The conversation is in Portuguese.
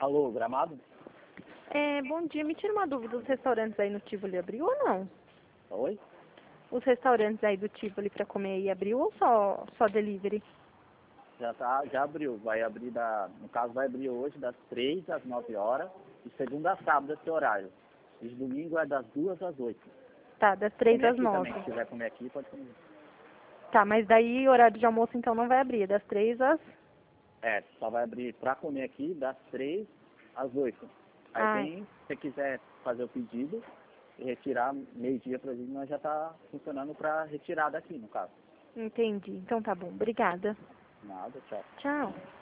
Alô, Gramado? Bom dia, me tira uma dúvida, os restaurantes aí no Tivoli abriu ou não? Oi? Os restaurantes aí do Tivoli pra comer aí abriu ou só delivery? Já abriu. Vai abrir no caso vai abrir hoje das 3 às 9 horas, de segunda a sábado esse horário. E de domingo é das 2 às 8. Tá, das 3 Comer às aqui 9. também, se quiser comer aqui, pode comer. Tá, mas daí horário de almoço então não vai abrir, é das 3 às... Só vai abrir pra comer aqui das 3 às 8. Aí Ah, se você quiser fazer o pedido e retirar meio-dia pra gente, nós já tá funcionando pra retirar daqui, no caso. entendi. Então tá bom, obrigada. Nada, tchau. Tchau.